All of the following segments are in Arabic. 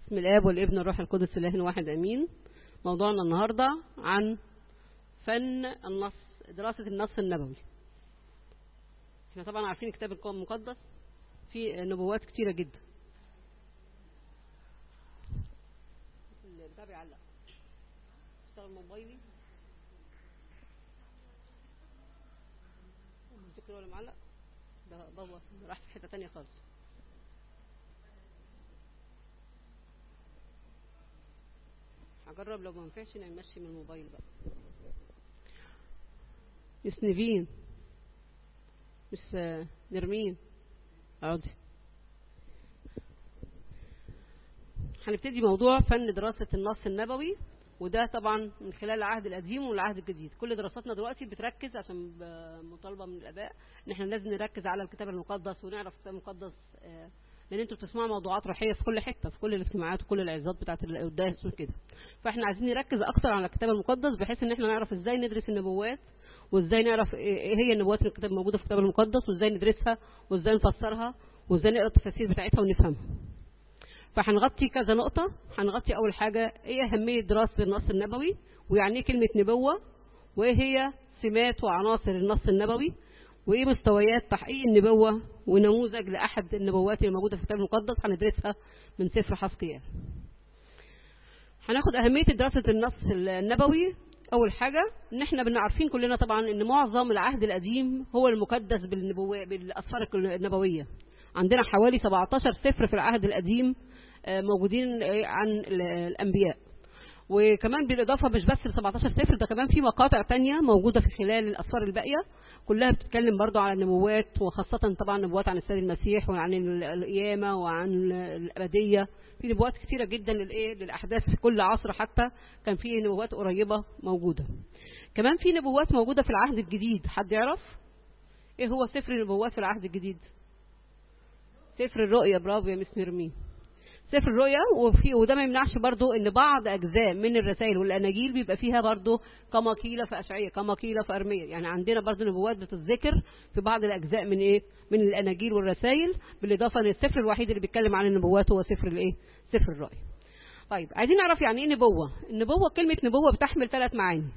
بسم الآب والابن والروح القدس إله واحد أمين. موضوعنا النهاردة عن فن النص، دراسة النص النبوي. احنا طبعا عارفين كتاب المقدس فيه نبوات كتيرة جدا. البتاع بيعلق، اشتغل موبايلي الذكر ولا معلق ده بابا راح في حتة تانية خالص. هجرب لو ما ينفعش نمشي من الموبايل بقى. مس نيفين، مس نرمين، اقعدي. هنبتدي موضوع فن دراسة النص النبوي، وده طبعا من خلال العهد القديم والعهد الجديد. كل دراستنا دلوقتي بتركز عشان مطالبة من الآباء ان احنا لازم نركز على الكتاب المقدس ونعرف الكتاب المقدس، لان انتوا بتسمعوا موضوعات روحيه في كل حته، في كل الاجتماعات وكل العظات بتاعه القداس وكده. فاحنا عايزين نركز اكتر على الكتاب المقدس بحيث ان احنا نعرف ازاي ندرس النبوات، وازاي نعرف ايه هي النبوات اللي الكتاب موجوده في الكتاب المقدس، وازاي ندرسها، وازاي نفسرها، وازاي نقرا التفاسير بتاعتها ونفهمها. فهنغطي كذا نقطه. هنغطي اول حاجه ايه اهميه دراسه النص النبوي، ويعني ايه كلمه نبوه، وايه هي سمات وعناصر النص النبوي، وايه مستويات تحقيق النبوة، ونموذج لأحد النبوات اللي موجودة في الكتاب المقدس هندرسها من سفر حزقيال. هناخد أهمية دراسة النص النبوي. أول حاجة إن احنا عارفين كلنا طبعا إن معظم العهد القديم هو المقدس بالأسفار النبوية. عندنا حوالي 17 سفر في العهد القديم موجودين عن الأنبياء، وكمان بالإضافة مش بس ل 17 سفر، ده كمان في مقاطع تانية موجودة في خلال الأسفار الباقية كلها بتتكلم برضو على النبوات، وخاصة طبعا نبوات عن السيد المسيح وعن القيامة وعن الأبدية. في نبوات كتيرة جدا للأحداث في كل عصر، حتى كان في نبوات قريبة موجودة. كمان في نبوات موجودة في العهد الجديد. حد يعرف ايه هو سفر النبوات في العهد الجديد؟ سفر الرؤيا. برافو يا مس نرمين، سفر الرؤيا. وده ما يمنعش برضو ان بعض اجزاء من الرسائل والاناجيل بيبقى فيها برضو كما قيل في اشعياء، كما قيل في ارميا. يعني عندنا برضو نبوات بتتذكر في بعض الاجزاء من الاناجيل والرسائل، بالاضافه ان السفر الوحيد اللي بيتكلم عن النبوات هو سفر الرؤيا. طيب عايزين نعرف يعني ايه نبوه. النبوه، كلمه نبوه بتحمل 3 معاني.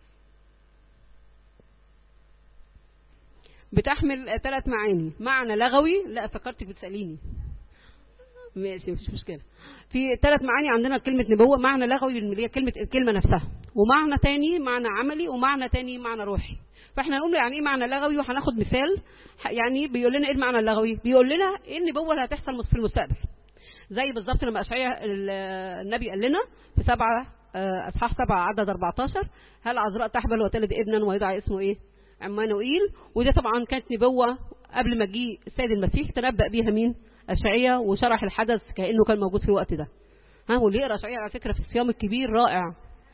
بتحمل 3 معاني. معنى لغوي، لا فكرتك بتساليني، ماشي مفيش مشكلة. في 3 معاني عندنا كلمة نبوة. معنى لغوي اللي هي الكلمة نفسها، ومعنى تاني معنى عملي، ومعنى تاني معنى روحي. فاحنا نقول يعني ايه معنى لغوي، وهناخد مثال. يعني بيقول لنا ايه المعنى اللغوي، بيقول لنا ايه النبوة اللي هتحصل في المستقبل. زي بالظبط لما اشعياء النبي قال لنا في اصحاح 7 عدد 14: هل عذراء تحبل وتلد ابنا ويدعى اسمه ايه؟ عمانوئيل. وده طبعا كانت نبوة قبل ما جه السيد المسيح، تنبأ بيها مين؟ أشعياء، وشرح الحدث كأنه كان موجود في الوقت ده. واللي يقرأ أشعياء على فكرة في الصيام الكبير رائع.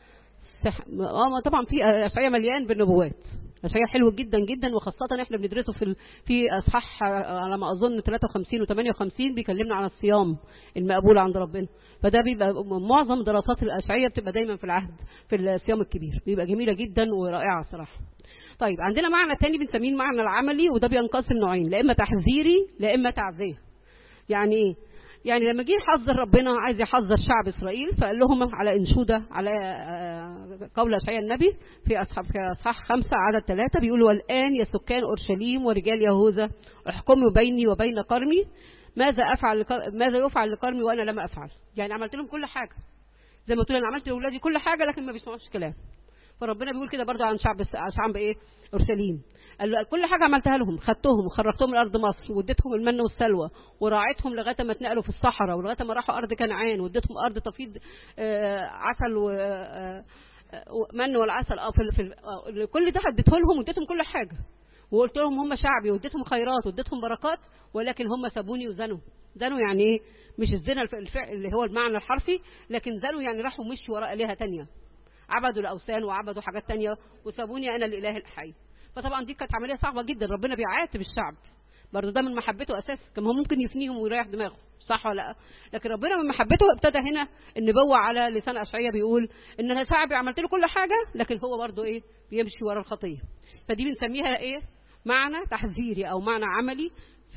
طبعا في أشعياء مليان بالنبوات. أشعياء حلو جدا جدا، وخاصة احنا بندرسه في أصحاح على ما أظن 53 و58 بيكلمنا عن الصيام المقبول عند ربنا. فده بيبقى معظم دراسات الأشعياء بتبقى دايما في الصيام الكبير، بيبقى جميلة جدا ورائعة صراحة. طيب عندنا معنى تاني بنسميه المعنى العملي، وده بينقسم نوعين: لا إما تحذيري لا إما تعزية. يعني ايه؟ يعني لما جه يحذر ربنا، عايز يحذر شعب اسرائيل، فقال لهم على انشوده، على قول اشعياء النبي في اصحاح 5 عدد 3 بيقول: والان يا سكان اورشليم ورجال يهوذا احكموا بيني وبين قرمي، ماذا يفعل لقرمي وانا لم افعل. يعني عملت لهم كل حاجه، زي ما قلت انا عملت لاولادي كل حاجه لكن ما بيسمعوش كلام. فربنا بيقول كده برضه عن شعب ايه؟ اورشليم. قال له كل حاجه عملتها لهم، خدتهم وخرجتهم من ارض مصر، واديتهم المن والسلوى، وراعيتهم لغايه ما اتنقلوا في الصحراء، ولغايه ما راحوا ارض كنعان، واديتهم ارض تفيض عسل ومن والعسل. كل ده اديته لهم واديتهم كل حاجه، وقلت لهم هم شعبي، واديتهم خيرات واديتهم بركات، ولكن هم سابوني وزنوا. زنوا يعني ايه؟ مش الزنا الفعل اللي هو المعنى الحرفي، لكن زنوا يعني راحوا مشوا وراء آلهة تانية، عبدوا الاوثان وعبدوا حاجات تانية، وسابوني انا الاله الحي. فطبعا دي كانت عمليه صعبه جدا. ربنا بيعاتب الشعب برضه، ده من محبته اساسا. كان هو ممكن يفنيهم ويريح دماغه، صح ولا لا؟ لكن ربنا من محبته ابتدى هنا النبوه على لسان اشعياء، بيقول ان انا شعبي عملت له كل حاجه، لكن هو برضه ايه؟ بيمشي ورا الخطيه. فدي بنسميها ايه؟ معنى تحذيري او معنى عملي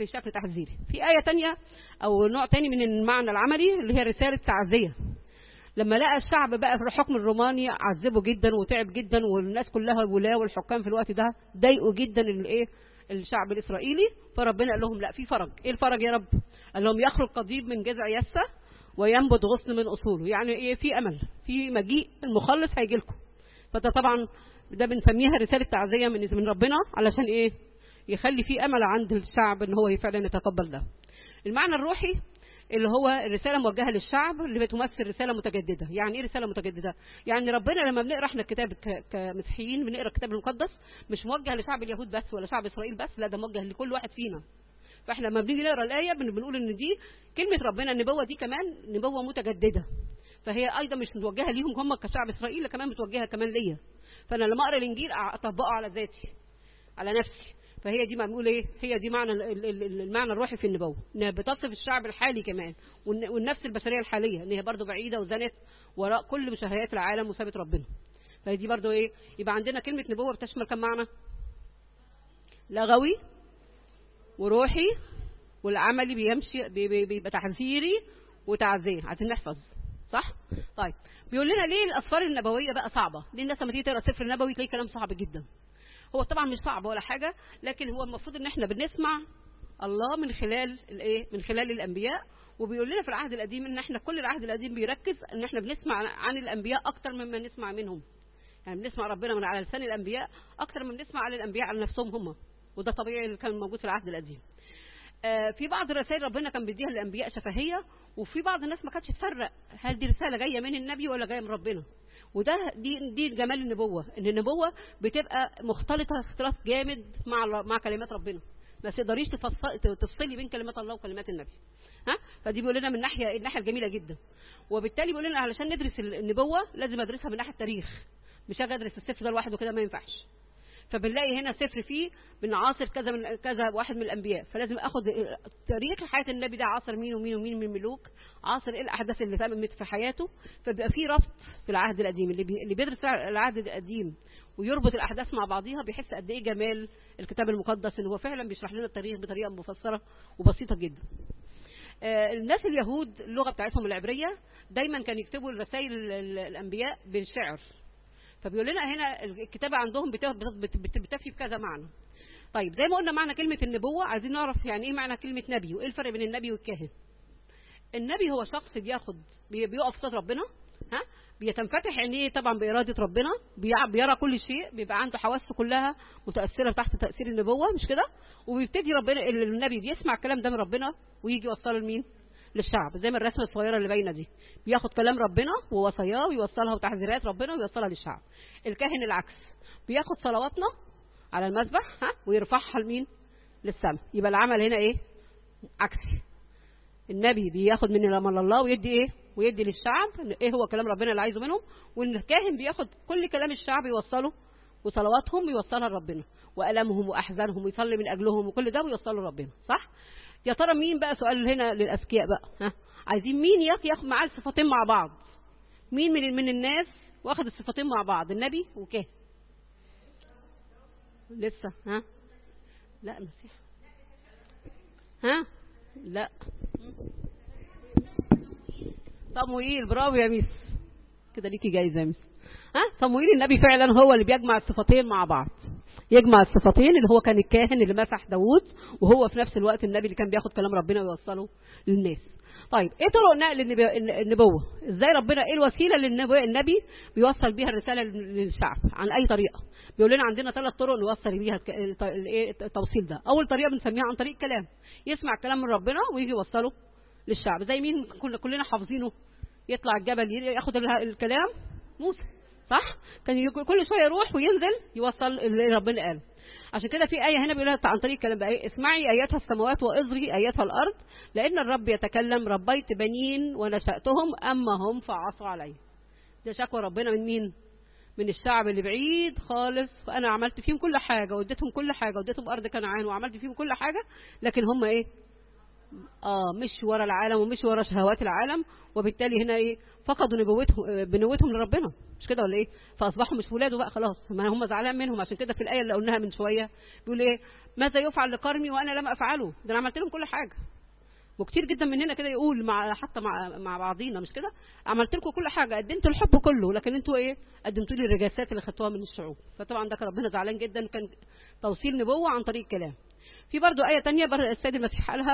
في شكل تحذيري. في آية تانية أو نوع تاني من المعنى العملي اللي هي رسالة تعزية. لما لقى الشعب بقى في الحكم الروماني عذبه جدا وتعب جدا، والناس كلها الولاة والحكام في الوقت ده ضايقوا جدا الشعب الإسرائيلي، فربنا قال لهم لا، في فرج. ايه الفرج يا رب؟ قال لهم يخرج قضيب من جذع يسة وينبت غصن من أصوله. يعني ايه؟ في أمل، في مجيء المخلص هيجي لكم. فده طبعا ده بنسميها رسالة تعزية من ربنا، علشان ايه؟ يخلي في أمل عند الشعب ان هو فعلا يتقبل ده. المعنى الروحي اللي هو الرسالة موجهة للشعب اللي بتمثل رسالة متجددة. يعني ايه رسالة متجددة؟ يعني ربنا لما بنقرأ احنا الكتاب كمسيحيين بنقرأ الكتاب المقدس مش موجه لشعب اليهود بس ولا شعب إسرائيل بس، لا ده موجه لكل واحد فينا. فاحنا لما بنيجي نقرأ الآية بنقول ان دي كلمة ربنا، النبوة دي كمان نبوة متجددة، فهي ايضا مش متوجهة ليهم هم كشعب إسرائيل، كمان متوجهة كمان ليا. فانا لما اقرأ الانجيل اطبقه على ذاتي، على نفسي. فهي دي ما بنقول ايه، هي دي معنى المعنى الروحي في النبوة، انها بتصف الشعب الحالي كمان والنفس البشرية الحالية، ان هي برضو بعيدة وزنت وراء كل مشاهيات العالم وسابت ربنا. فهي دي برضو ايه، يبقى عندنا كلمة نبوة بتشمل كم معنى؟ لغوي وروحي والعملي بيمشي بيبقى تحذيري وتعزية. عايزين نحفظ صح؟ طيب بيقول لنا ليه الأسفار النبوية بقى صعبة؟ ليه الناس لما تيجي تقرا السفر النبوي تلاقي كلام صعب جدا؟ هو طبعا مش صعب ولا حاجة، لكن هو المفروض ان احنا بنسمع الله من خلال الايه، من خلال الانبياء. وبيقول لنا في العهد القديم ان احنا كل العهد القديم بيركز ان احنا بنسمع عن الانبياء اكتر مما نسمع منهم. يعني بنسمع ربنا من على لسان الانبياء اكتر من بنسمع على الانبياء على نفسهم هم، وده طبيعي اللي كان موجود في العهد القديم. في بعض الرسائل ربنا كان بيديها للانبياء شفهيه، وفي بعض الناس ما كانتش تفرق هل دي رساله جايه من النبي ولا جايه من ربنا. وده دي جمال النبوة، ان النبوة بتبقى مختلطة اختلاط جامد مع كلمات ربنا، ما تقدريش تفصلي بين كلمات الله وكلمات النبي. فدي بيقول لنا من الناحية الجميلة جدا. وبالتالي بيقول لنا علشان ندرس النبوة لازم ادرسها من ناحية التاريخ، مش هاجي ادرس السفر ده لوحده كده، ما ينفعش. فبنلاقي هنا سفر فيه بنعاصر كذا من كذا واحد من الانبياء، فلازم اخد تاريخ حياه النبي ده، عاصر مين ومين ومين من الملوك، عاصر ايه الاحداث اللي تمت في حياته. فبيبقى في ربط في العهد القديم. اللي بيدرس العهد القديم ويربط الاحداث مع بعضيها بيحس قد ايه جمال الكتاب المقدس، ان هو فعلا بيشرح لنا التاريخ بطريقه مفسره وبسيطه جدا. الناس اليهود اللغه بتاعتهم العبريه دايما كانوا يكتبوا الرسائل الانبياء بالشعر. فبيقول لنا هنا الكتابة عندهم بتفي بكذا معنى. طيب زي ما قلنا معنى كلمة النبوة، عايزين نعرف يعني ايه معنى كلمة نبي، وايه الفرق بين النبي والكاهن. النبي هو شخص بيقف قصاد ربنا، بيتنفتح عينيه طبعا بإرادة ربنا، بيرى كل شيء، بيبقى عنده حواسه كلها متأثرة تحت تأثير النبوة، مش كده؟ وبيبتدي ربنا النبي بيسمع الكلام ده من ربنا ويجي يوصله لمين؟ للشعب. زي ما الرسمه الصغيره اللي باينه دي، بياخد كلام ربنا ووصاياه ويوصلها وتحذيرات ربنا ويوصلها للشعب. الكاهن العكس، بياخد صلواتنا على المذبح ويرفعها لمين؟ للسماء. يبقى العمل هنا ايه؟ عكسي. النبي بياخد من الله ويدي ايه؟ ويدي للشعب ايه هو كلام ربنا اللي عايزه منهم، والكاهن بياخد كل كلام الشعب يوصله وصلواتهم ويوصلها لربنا، والامهم واحزانهم ويصلي من اجلهم وكل ده ويوصله لربنا. صح؟ يا ترى مين بقى؟ سؤال هنا للاذكياء بقى، عايزين مين ياخد معاه الصفتين مع بعض؟ مين من الناس واخد الصفتين مع بعض؟ النبي وكاهن. لسه لا المسيح لا صموئيل. برافو يا ميس، كده ليكي جايزه يا ميس. صموئيل النبي فعلا هو اللي بيجمع الصفتين مع بعض، يجمع الصفتين، اللي هو كان الكاهن اللي مسح داوود، وهو في نفس الوقت النبي اللي كان بياخد كلام ربنا ويوصله للناس. طيب ايه طرق نقل النبوة؟ ازاي ربنا ايه الوسيله اللي النبي بيوصل بيها الرساله للشعب؟ عن اي طريقه؟ بيقول لنا عندنا 3 طرق نوصل بيها التوصيل ده. اول طريقه بنسميها عن طريق الكلام، يسمع كلام من ربنا ويجي يوصله للشعب. زي مين كلنا حافظينه؟ يطلع الجبل ياخد الكلام، موسى. صح؟ كان كل شويه يروح وينزل يوصل اللي ربنا قاله. عشان كده في آية هنا بيقولها عن طريق الكلام بقى، اسمعي أيتها السماوات وإصغي أيتها الأرض، لأن الرب يتكلم، ربيت بنين ونشأتهم أما هم فعصوا علي. ده شكوى ربنا من مين؟ من الشعب اللي بعيد خالص. فأنا عملت فيهم كل حاجة واديتهم كل حاجة، واديتهم أرض كنعان وعملت فيهم كل حاجة، لكن هم إيه؟ مش ورا العالم ومش ورا شهوات العالم، وبالتالي هنا ايه فقدوا بنوتهم لربنا، مش كده ولا ايه؟ فاصبحوا مش ولاده بقى خلاص، ما هم زعلان منهم. عشان كده في الايه اللي قلناها من شويه بيقول ايه؟ ماذا يفعل لكرمي وانا لم افعله؟ ده انا عملت لهم كل حاجه. وكتير جدا مننا كده يقول حتى مع بعضينا، مش كده؟ عملت لكم كل حاجه، قدمت الحب كله، لكن انتوا ايه؟ قدمتوا لي الرجاسات اللي خدتوها من الشعوب. فطبعا ده كان ربنا زعلان جدا، كان توصيل نبوه عن طريق الكلام. في برضو آية تانية السيد المسيح قالها،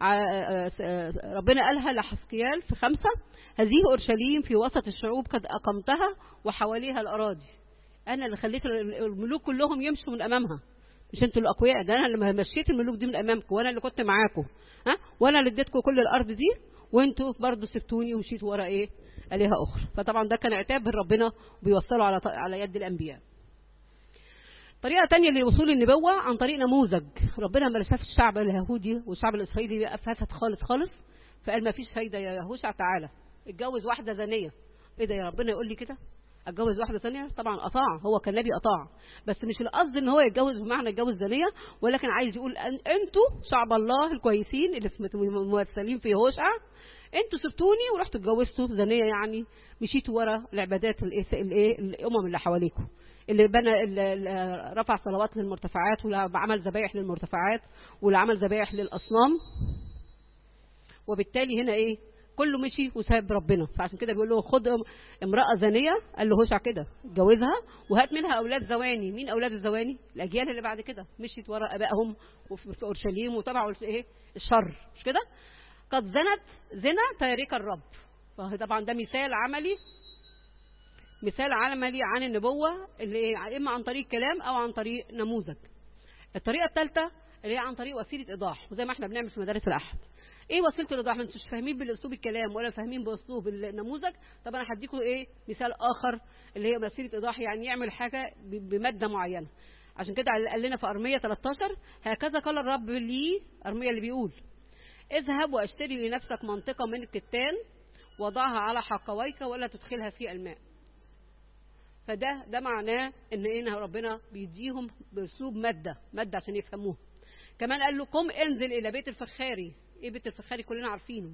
ربنا قالها لحسقيال في 5: هذه أورشليم في وسط الشعوب قد أقمتها وحواليها الأراضي. أنا اللي خليت الملوك كلهم يمشوا من أمامها، مش انتوا الأقوياء، ده أنا اللي مشيت الملوك دي من أمامكم، وأنا اللي كنت معاكم، وأنا اللي اديتكم كل الأرض دي، وانتوا برضو سبتوني ومشيتوا ورا إيه؟ آلهة أخرى. فطبعا ده كان عتاب من ربنا وبيوصلوا على يد الأنبياء. طريقة تانية لوصول النبوة عن طريق نموذج. ربنا ما شاف الشعب اليهودي والشعب الإسرائيلي فسد خالص خالص، فقال ما فيش فايدة يا يهوشع، تعالى اتجوز واحدة زانية. ايه ده يا ربنا يقول لي كده؟ اتجوز واحدة زانية؟ طبعا أطاع، هو كان نبي أطاع، بس مش القصد ان هو يتجوز بمعنى يتجوز زانية، ولكن عايز يقول انتوا شعب الله الكويسين اللي ممثلين في يهوشع، انتوا سبتوني ورحتوا اتجوزتوا زانية، يعني مشيتوا ورا العبادات الأمم اللي حواليكم، اللي بنى اللي رفع صلوات للمرتفعات، وعمل ذبائح للمرتفعات، واللي عمل ذبائح للأصنام. وبالتالي هنا ايه؟ كله مشي وساب ربنا. فعشان كده بيقول له خد امرأة زانية، قال له هوشع كده اتجوزها وهات منها أولاد زواني. مين أولاد الزواني؟ الأجيال اللي بعد كده مشيت ورا أبائهم وفي أورشليم وتبعوا ايه؟ الشر، مش كده؟ قد زنت زنا تارك الرب. فطبعا ده مثال عملي عن النبوة، اللي إما عن طريق كلام أو عن طريق نموذج. الطريقة الثالثة اللي هي عن طريق وسيلة إيضاح، وزي ما احنا بنعمل في مدارس الأحد. ايه وسيلة الإيضاح؟ ما انتوش فاهمين بالأسلوب الكلام ولا فاهمين بأسلوب النموذج. طب انا هديكم ايه مثال آخر اللي هي وسيلة إيضاح، يعني يعمل حاجة بمادة معينة. عشان كده قال لنا في أرمية 13: هكذا قال الرب لي، أرمية اللي بيقول: اذهب واشتري لنفسك منطقة من الكتان وضعها على حقويك ولا تدخلها في الماء. فده معناه ان ربنا بيديهم باسلوب ماده عشان يفهموه. كمان قال له قم انزل الى بيت الفخاري. ايه بيت الفخاري؟ كلنا عارفينه.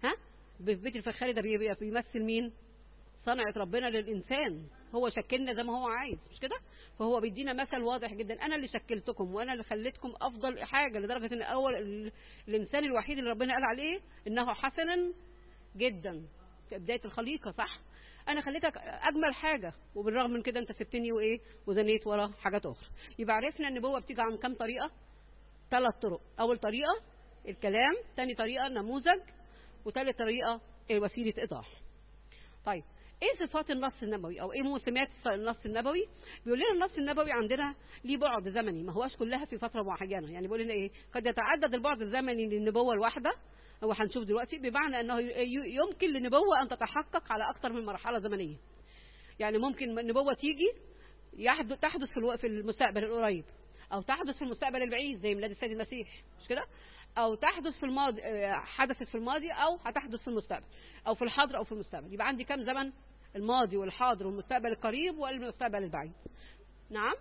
بيت الفخاري ده بيمثل مين؟ صنعة ربنا للإنسان، هو شكلنا زي ما هو عايز، مش كده؟ فهو بيدينا مثل واضح جدا، أنا اللي شكلتكم وأنا اللي خليتكم أفضل حاجة، لدرجة إن الإنسان الوحيد اللي ربنا قال عليه إنه حسنا جدا في بداية الخليقة، صح؟ أنا خليتك أجمل حاجة، وبالرغم من كده أنت سبتني وزنيت ورا حاجات أخرى. يبقى عرفنا النبوة بتيجي عن كم طريقة؟ 3 طرق. أول طريقة الكلام، ثاني طريقة نموذج، وثالث طريقة وسيلة إيضاح. طيب ايه صفات النص النبوي او ايه مسميات النص النبوي؟ بيقول لنا النص النبوي عندنا ليه بعد زمني، ما هواش كلها في فتره معينه. يعني بيقول لنا ايه؟ قد يتعدد البعد الزمني للنبوه الواحده، هو هنشوف دلوقتي، بمعنى انه يمكن للنبوه ان تتحقق على اكثر من مرحله زمنيه. يعني ممكن النبوه تيجي تحدث في المستقبل القريب، او تحدث في المستقبل البعيد زي ميلاد السيد المسيح، مش كده؟ او تحدث في الماضي، حدثت في الماضي، او هتحدث في المستقبل، او في الحاضر او في المستقبل. يبقى عندي كم زمن؟ الماضي والحاضر والمستقبل القريب والمستقبل البعيد. نعم،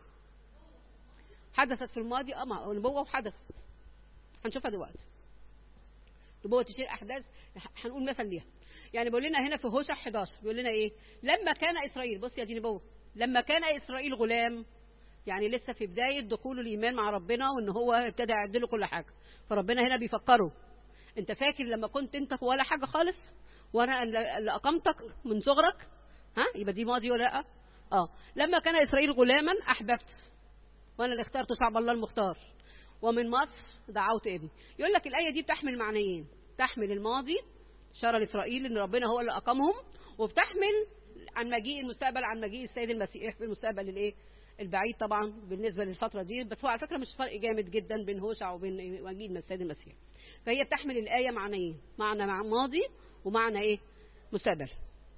حدثت في الماضي نبوة وحدث، هنشوفها دلوقتي. نبوة تشير احداث، هنقول مثل ليها. يعني بيقول لنا هنا في هوشع 11 بيقول لنا ايه؟ لما كان اسرائيل، بص يا دي نبوة، لما كان اسرائيل غلام، يعني لسه في بداية دخوله الإيمان مع ربنا، وإن هو ابتدى يعدله كل حاجة. فربنا هنا بيفكره، أنت فاكر لما كنت أنت ولا حاجة خالص وأنا اللي أقمتك من صغرك؟ يبقى دي ماضي ولا لأ؟ لما كان إسرائيل غلاما أحببت، وأنا اللي اخترت شعب الله المختار، ومن مصر دعوت ابني. يقول لك الآية دي بتحمل معنيين، تحمل الماضي إشارة لإسرائيل إن ربنا هو اللي أقامهم، وبتحمل عن مجيء المستقبل، عن مجيء السيد المسيح في المستقبل البعيد طبعا بالنسبة للفترة دي. بس هو على فكرة مش فرق جامد جدا بين هوشع وبين مجيء السيد المسيح. فهي بتحمل الآية معنيين، معنى ماضي ومعنى مستقبل.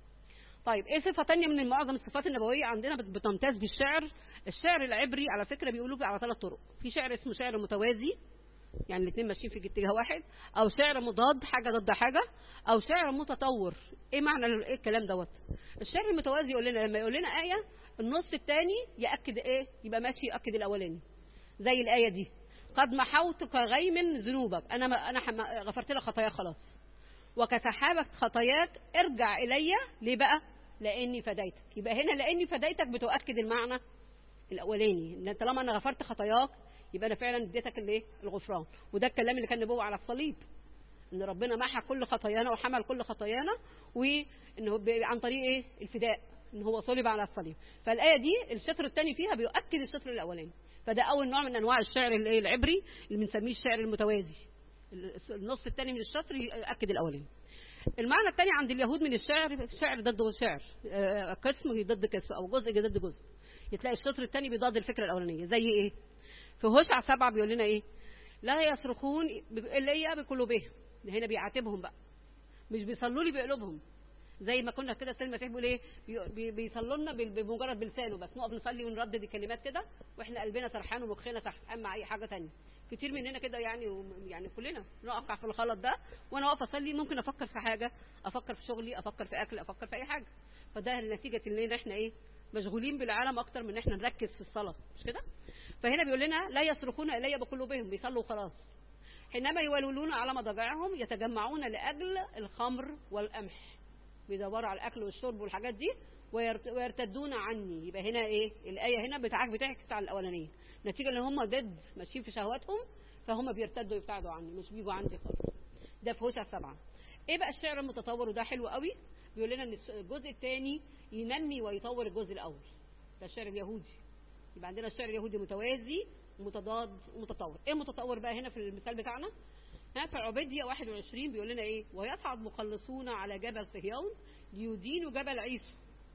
طيب ايه صفة تانية من معظم الصفات النبوية عندنا بتمتاز بالشعر؟ الشعر العبري على فكرة بيقولوا على 3 طرق. في شعر اسمه شعر متوازي، يعني الاثنين ماشيين في اتجاه واحد، او شعر مضاد، حاجة ضد حاجة، او شعر متطور. ايه معنى الكلام دوت؟ الشعر المتوازي يقول لنا لما يقول لنا آية النص الثاني يأكد يبقى ماشي يأكد الأولاني، زي الآية دي: قد محوت كغيم ذنوبك، انا غفرت لك خطاياك خلاص، وكسحابة خطاياك ارجع الي. ليه بقى؟ لاني فديتك. يبقى هنا لاني فديتك بتؤكد المعنى الاولاني، ان طالما انا غفرت خطاياك يبقى انا فعلا اديتك الايه؟ الغفران. وده الكلام اللي كان نبوه على الصليب، ان ربنا محى كل خطايانا وحمل كل خطايانا، وانه عن طريق ايه؟ الفداء، ان هو صلب على الصليب. فالايه دي الشطر الثاني فيها بيؤكد الشطر الاولاني. فده اول نوع من انواع الشعر العبري اللي بنسميه الشعر المتوازي. النص الثاني من الشطر يؤكد الاولاني. المعنى الثاني عند اليهود من الشعر، شعر ضد شعر، قسم ضد قسم او جزء ضد جزء. تلاقي الشطر الثاني بيضاد الفكره الاولانيه. زي ايه؟ في هوشع 7 بيقول لنا ايه؟ لا يصرخون الي بقلوبهم. هنا بيعاتبهم بقى، مش بيصلوا لي بقلوبهم زي ما كنا كده. السيد المسيح بيقول ايه؟ بيصلوا لنا بمجرد بلسانه بس، نقف نصلي ونردد الكلمات كده واحنا قلبنا سرحان ومخنا سرحان مع اي حاجه ثانيه. كتير مننا كده يعني كلنا نقع في الغلط ده. وانا واقفه اصلي ممكن افكر في حاجه، افكر في شغلي، افكر في اكل، افكر في اي حاجه. فده نتيجه ان احنا ايه؟ مشغولين بالعالم اكتر من ان احنا نركز في الصلاه، مش كده؟ فهنا بيقول لنا لا يصرخون الي بقلوبهم، بيصلوا خلاص. حينما يولولون على مضاجعهم يتجمعون لاجل الخمر والقمح، بيدوروا على الاكل والشرب والحاجات دي ويرتدون عني. يبقى هنا ايه؟ الايه هنا بتعكس على الاولانيه، نتيجه ان هم ضد ماشيين في شهواتهم فهم بيرتدوا يبتعدوا عني، مش بيجوا عندي خالص. ده في هوشع 7. ايه بقى الشعر المتطور؟ وده حلو قوي. بيقول لنا ان الجزء الثاني ينمي ويطور الجزء الاول. ده الشعر اليهودي. يبقى عندنا الشعر اليهودي متوازي ومتضاد ومتطور. ايه متطور بقى هنا في المثال بتاعنا؟ في عبيدية 21 بيقول لنا ايه؟ ويصعد مخلصون على جبل صهيون ليدينوا جبل عيسو.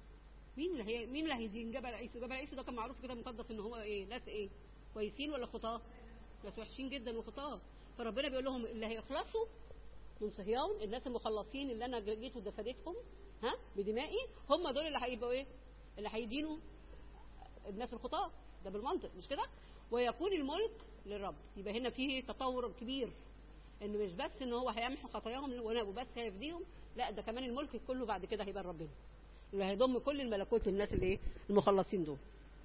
مين اللي هيدين جبل عيسو؟ جبل عيسو ده كان معروف كده مقدس ان هو ايه؟ ناس ايه؟ كويسين ولا خطاه؟ ناس وحشين جدا وخطاه. فربنا بيقول لهم اللي هيخلصوا من صهيون، الناس المخلصين اللي انا جيت ودفدتهم بدمائي، هم دول اللي هيبقوا ايه؟ اللي هيدينوا الناس الخطاه. ده بالمنطق مش كده؟ ويكون الملك للرب. يبقى هنا فيه تطور كبير، ان مش بس ان هو هيمحو خطاياهم وبس هيفديهم، لا ده كمان الملك كله بعد كده هيبقى ربنا اللي هيضم كل الملكوت للناس اللي المخلصين دول.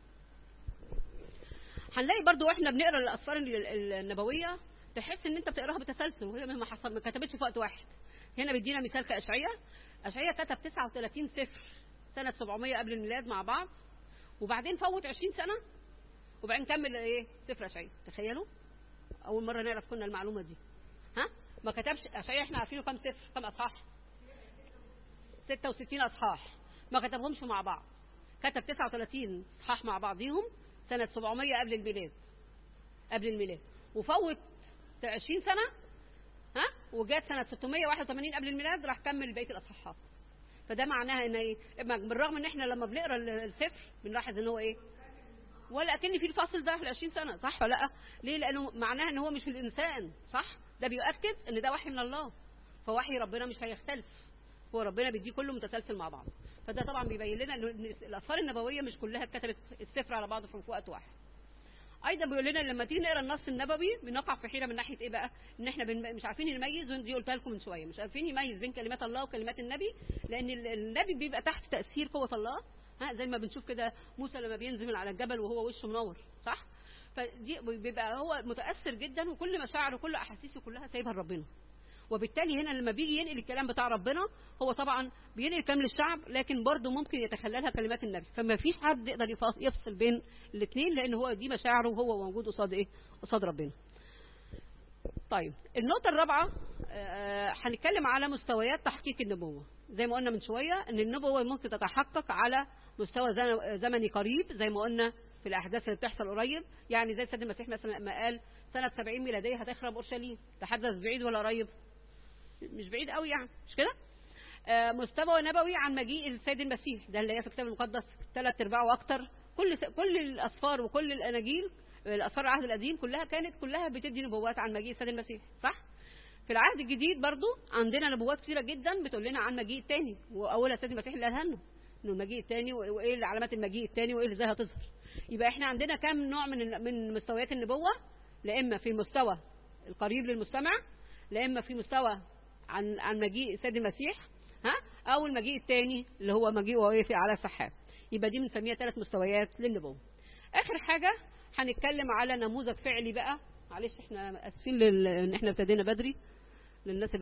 هنلاقي برضو واحنا بنقرا الاسفار النبويه تحس ان انت بتقراها بتسلسل وهي ما حصل، ما كتبتش في وقت واحد. هنا بيدينا مثال كاشعياء. اشعياء كتب 39 سفر سنه 700 قبل الميلاد مع بعض، وبعدين فوت 20 سنه وبعدين كمل ايه؟ سفر اشعياء. تخيلوا، اول مره نعرف كنا المعلومه دي. ما كتبش اشعياء، احنا عارفينه كم سفر، كم اصحاح؟ 66 اصحاح. ما كتبهمش مع بعض، كتب 39 اصحاح مع بعضيهم سنه 700 قبل الميلاد وفوت 20 سنه وجات سنه 681 قبل الميلاد راح كمل بقيه الاصحاحات. فده معناها ان ايه؟ بالرغم ان احنا لما بنقرا السفر بنلاحظ ان هو ايه؟ ولا اكن في الفاصل ده في 20 سنه، صح ولا لا؟ ليه؟ لانه معناها ان هو مش الانسان، صح؟ ده بيؤكد ان ده وحي من الله، فوحي ربنا مش هيختلف، هو ربنا بيديه كله متسلسل مع بعض. فده طبعا بيبين لنا ان الاسفار النبويه مش كلها اتكتبت السفر على بعضه في وقت واحد. ايضا بيقول لنا لما تيجي نقرا النص النبوي بنقع في حيره من ناحيه ايه بقى؟ ان احنا مش عارفين نميز، ودي قلتها لكم من شويه، مش عارفين نميز بين كلمات الله وكلمات النبي، لان النبي بيبقى تحت تاثير قوه الله. زي ما بنشوف كده موسى لما بينزل من على الجبل وهو وشه منور، صح؟ فدي بيبقى هو متاثر جدا وكل مشاعره وكل احاسيسه كلها سايبها لربنا. وبالتالي هنا لما بيجي ينقل الكلام بتاع ربنا هو طبعا بينقل كلام للشعب، لكن برضه ممكن يتخللها كلمات النبي، فما فيش حد يقدر يفصل بين الاثنين، لان هو دي مشاعره وهو موجود قصاد ايه؟ قصاد ربنا. طيب النقطه الرابعه هنتكلم على مستويات تحقيق النبوه. زي ما قلنا من شويه ان النبوه ممكن تتحقق على مستوى زمني قريب، زي ما قلنا في الاحداث اللي بتحصل قريب. يعني زي السيد المسيح مثلا لما قال سنه 70 ميلاديه هتخرب اورشليم، ده حدث بعيد ولا قريب؟ مش بعيد قوي يعني، مش كده؟ مستوى نبوي عن مجيء السيد المسيح، ده اللي هي في الكتاب المقدس 3/4 واكتر. كل الاسفار وكل الاناجيل، الاسفار العهد القديم كلها بتدي نبوات عن مجيء السيد المسيح، صح؟ في العهد الجديد برضو عندنا نبوات كثيره جدا بتقول لنا عن مجيء الثاني، واولها السيد المسيح اللي قالها لنا انه المجيء الثاني وايه علامات المجيء الثاني وايه اللي ازاي هتظهر. يبقى احنا عندنا كم نوع من مستويات النبوه، لا اما في المستوى القريب للمستمع، لا اما في مستوى عن مجيء السيد المسيح، او المجيء الثاني اللي هو مجيء وقف على السحاب. يبقى دي بنسميها 3 مستويات للنبوه. اخر حاجه هنتكلم على نموذج فعلي بقى معلش احنا اسفين ان احنا ابتدينا بدري للناس